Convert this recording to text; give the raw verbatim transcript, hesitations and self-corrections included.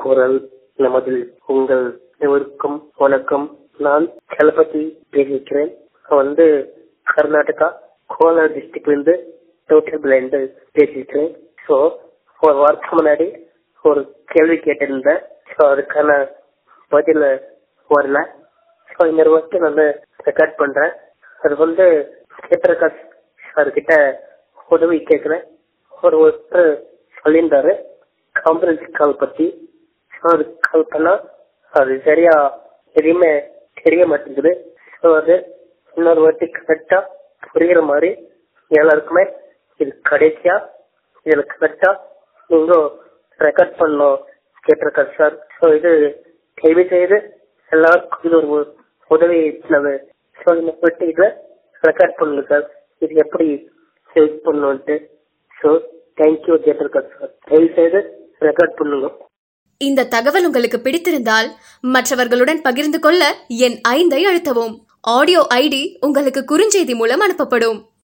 குரல் நமதில் உங்கள் அனைவருக்கும் வணக்கம். நான் சலபதி பேசிக்கிறேன். வந்து கர்நாடகா கோலார் டிஸ்ட்ரிக்ட்ல இருந்து டோட்டல் பிளைண்ட் பேசிக்கிறேன். ஸோ ஒரு வாரத்துக்கு முன்னாடி ஒரு கேள்வி கேட்டிருந்தேன். ஸோ அதுக்கான பதில வரல. ஸோ இந்த வருஷம் நான் ரெக்கார்ட் பண்றேன். அது வந்து கேட்டிருக்காஸ் அவர்கிட்ட உதவி கேட்கிறேன். ஒரு ஒருத்தர் சொல்லியிருந்தாரு காம்பரன்ஸ் கால் பத்தி. அது கால் பண்ணா அது சரியா எதுவுமே தெரிய மாட்டேங்குது. ஸோ அது இன்னொரு வாட்டி கரெக்டா புரியுற மாதிரி எல்லாருக்குமே இது கடைசியா இதுல கரெக்டா நீங்க ரெக்கார்ட் பண்ணணும் கேட்டிருக்காரு சார். ஸோ இது கேள்வி செய்து எல்லாருக்கும் இது ஒரு உதவி ஸோ இந்த போயிட்டு இதுல ரெக்கார்ட் பண்ணுங்க சார். இது எப்படி ஹெல்ப் பண்ணுன்ட்டு. ஸோ தேங்க்யூ கேட்டிருக்காரு சார். தயவு செய்து ரெக்கார்ட் பண்ணுங்க. இந்த தகவல் உங்களுக்கு பிடித்திருந்தால் மற்றவர்களுடன் பகிர்ந்து கொள்ள எண் ஐந்தை அழுத்தவும். ஆடியோ ஐடி உங்களுக்கு குறுஞ்செய்தி மூலம் அனுப்பப்படும்.